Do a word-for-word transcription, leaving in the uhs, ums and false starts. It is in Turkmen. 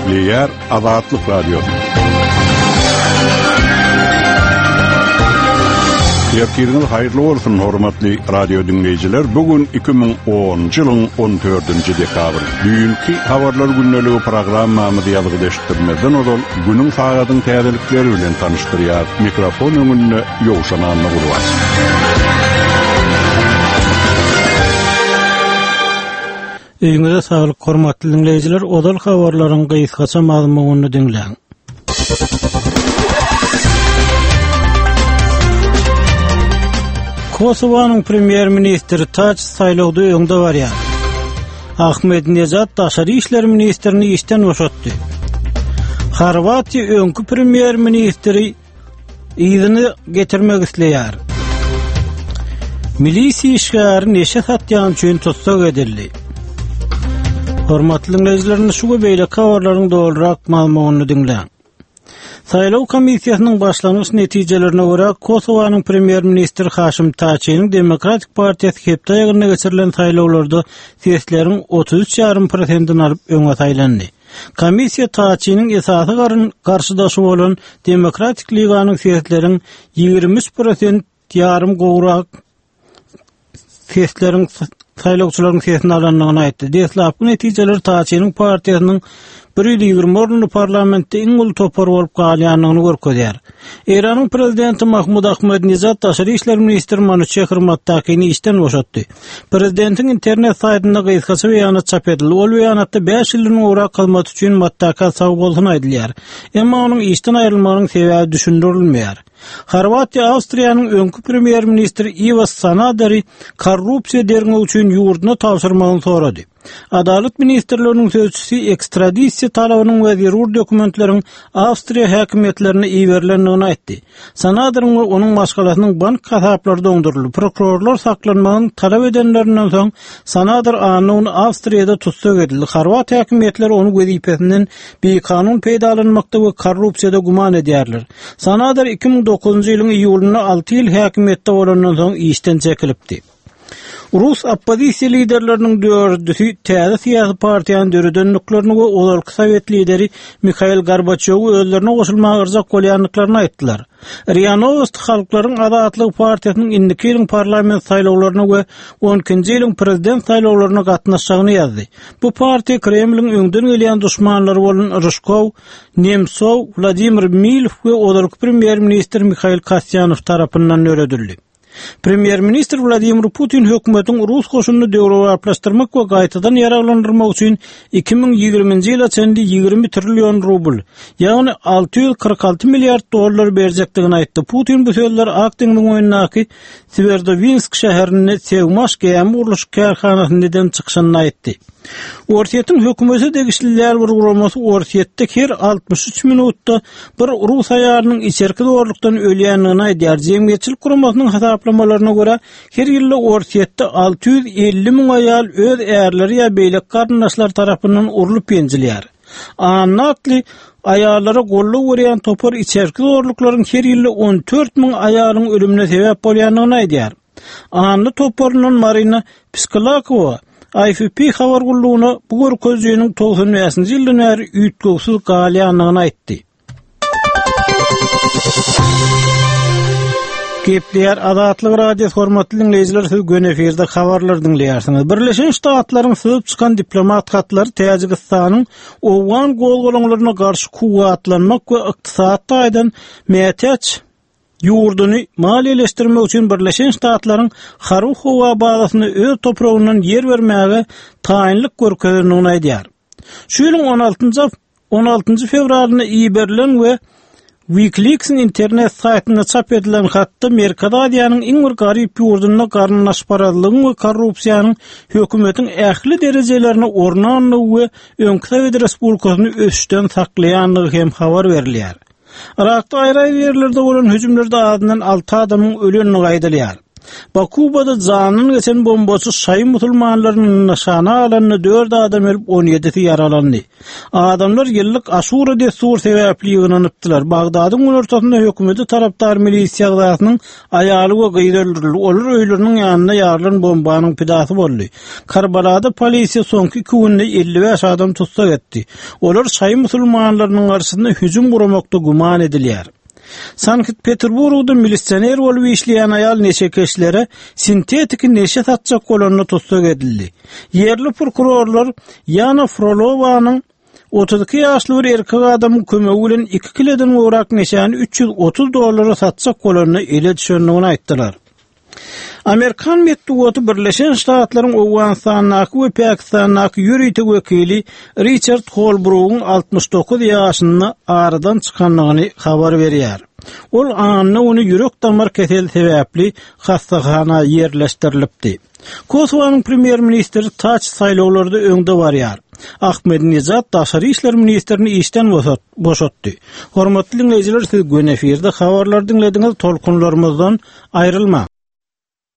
Leýär Azatlyk Radiosu. Ýerkiriniz haýyrly bolsun hormatly radio dinleýijiler. Bugün iki bin onunçy ýylyň on dördünçi dekabr. Düýünki habarlar günneligi programmamyzy ýazyp eşitdirmeden odal günüň sagatyň täzelikleri bilen tanıştyrýar. Mikrofon öňünde Ýowşan Anna Gurbaş. Öňüňize saglyk hormatly dinleýijiler, odal habarlaryň gysgaça mazmunyny dinleň. Kosovanyň premier ministri Taç saýlawda öňde barýar. Ahmednejad daşary işler ministrini işden boşatdy. Horwatiýa öňkü premier ministri ýygyny getirmek isleýär. Milisi işgäri neşe satýan üçin tutsak edildi. Hormatly dinleýijiler, şu beýle habarlaryň doldurak mazmunyny dinleň. Saýlaw komissiýasynyň başlangyç netijelerine görä Kosovanyň premier ministri Haşim Taçynyň Demokratik Partiýasy hepde ýygyna geçirilen saýlawlarda sesleriň otuz üç yarım prosentini alyp öňe saýlandy. Komissiýa Taçynyň esasy garşydaşy bolan Demokratik Liganyň sesleriň ýygrimi üç prosent yarım gowrak sesleriň saýlawçylaryň sesini alanlygyny aýtdy. Deslapky netijeler Taçynyň partiýasynyň bir ýüz ýygrimi orunly parlamentde iň ulu topar bolup galýanyny görkezýär. Iranyň prezidenti Mahmud Ahmednejad daşary işler ministri Manuchehr Hurmatdakyny işden boşatdy. Prezidentiň internet saýtynda gysgaça beýanat çap edildi. Ol beýanatda beş ýyldan ora kalmak üçin Mattaka sag bolsun aýdylýar. Emma onuň işden aýrylmagynyň sebäbi düşündirilmeýär. Horwatiýa Awstriýanyň öňkü premier ministri Ivo Sanader korrupsiýa derňegi üçin ýurduny tapşyrmagyny sorady. Adalet ministrliginiň sözçüsi ekstradisiýa talabynyň we zerur dokumentleriň Awstriýa häkimetlerine iýerilendigini aýtdy. Sanaderyň we onuň maşgalatynyň bank hasaplary doňduruldy. Prokurorlar saklanmagyny talap edenlerinden soň Sanader anyny Awstriýada tutsak edildi. Horwatiýa häkimetleri onu wezipesinden bir kanun peýdalanmakda we korrupsiýada guman edýärler. Sanader iki bin dokuzunçy ýylyň iýulynda alty ýyl häkimetde bolandan soň işden çekilipdi. Rus oppozisiýa liderleriniň dördüsi täze syýasy partiýanyň döredönlüklerini we olarky Sowet lideri Mikhail Gorbaçow özlerine goşulmagy yrjak bolýanlyklaryny aýtdylar. Ria Novosti Halklaryň Azatlyk partiýasynyň indiki ýylyň parlament saýlawlaryna we on ikinji ýylyň prezident saýlawlaryna gatnaşagyny ýazdy. Bu partiýa Kremliň öňden gelýän düşmanlary bolan Ryzhkov, Nemtsov, Vladimir Milov we olarky premier ministri Mikhail Kasyanov tarapyndan öredildi. Premier ministr Vladimir Putin hökümetiň Rus goşunyny döwrepleşdirmek we gaýtadan ýaraglandyrmak üçin iki bin ýygrimiňji ýyla çenli ýygrimi trillion rubl, ýagny alty ýüz kırk alty milliard dollar berjekdigini aýtdy. Putin bu sözleri Akdengiň oýundaky Sverdlovsk şäherine Sevmaş gäme urluş karhanasynyň çykyşyny aýtdy. Orsiýetiň hökümeti degişliler programmasy Orsiýetde her altmış üç minutda bir Rus aýarynyň içerki dogurlukdan ölýändigini aýdýar. Jemgyýetçilik guramasynyň hasaplamalarına görä her ýyly Orsiýetde alty ýüz elli miň aýal öz ärleri ýa beýlek garnaşlar tarapyndan urulyp ýenjilýär. Anatly aýallara gollu görýän topar içerki dogurluklaryň her ýyly on dört miň aýalyň ölümine sebäp bolýandygyny aýdýar. Anly toparlanan Marina Piskalakova I F P habar gulluğuna bu görkezýäniň doksan beşinji ýyldan bäri üýtgöwsiz galýanyny aýtdy. Gepler Azatlyk radiosu hormatly dinleýijiler, siz gün eferde habarlar dinleýärsiňiz. Birleşen Ştatlaryň syzyp çykan diplomat hatlary Täjikistanyň owgan golgolaňlaryna garşy kuwatlanmak we ykdysatda aýdan mätäç ýurduny maliýeleşdirmek üçin Birleşen Ştatlaryň Haruh howa bazasyny öz topragyndan ýer bermäge taýinlik görkezýändigini aýdýar. Şu ýylyň on altynjy fevralyna iýberilen we WikiLeaks'in internet saýtynda çap edilen hatda Merkadadiýanyň iň bir garyp ýurduna garnaşparazlygyň we korrupsiýanyň hökümetiň ähli derejelerini ornanlygy we öňkü Sowet Respublikasyny ösüşden saklaýanlygy hem habar berilýär. Irakda aýry ýerlerde bolan hüjümlerde adından alty adamyň ölýänini gaýdylýar. Bakubada canın geçen bombası sayı musulmanlarının nişana alanını dört adam ölüp on yedisi yaralandı. Adamlar yıllık Aşura destur sebäpli ýygynanypdylar. Bagdadyň ortasynda hökümeti tarapdar milisiýalarynın aýaly we gyýry öldürildi. Olar öýleriniň ýanyna ýarlan bombanyň pidasy boldy. Karbalada polisiýa soňky iki günde elli beş adam tutsak etdi. Olar sayı musulmanlarynyň garşysynda hüjüm guramakda guman edilýär. Sankt Peterburgda milisioner bolup işleýän aýal neçe keşlere sintetik neşe satjak bolanyny tutsak edildi. Yerli prokurorlar Yana Frolowanyň otuz iki ýaşly bir erkek adamyň kömegi bilen iki kileden urak neşany üç yüz otuz dollara satjak bolanyny ele düşendigini aýtdylar. Amerikan Medeniýeti Birleşen Ştatlaryň Owganistanyň we Pakistanyň ýürüýtek wekili Richard Holbrooke'un altmış dokuz ýaşyny aradan çykanlygyny habar berýär. Ol anna onu ýürek damar keseli sebäpli hastahana ýerleşdirilipdi. Kosowanyň premier ministri taç saýlawlarda öňde barýar. Ahmedinejad daşary işler ministerini işden boşatdy. Hormatly dinleýijiler, siz gün efirde habarlar dinlediňiz, tolkunlarymyzdan aýrylma.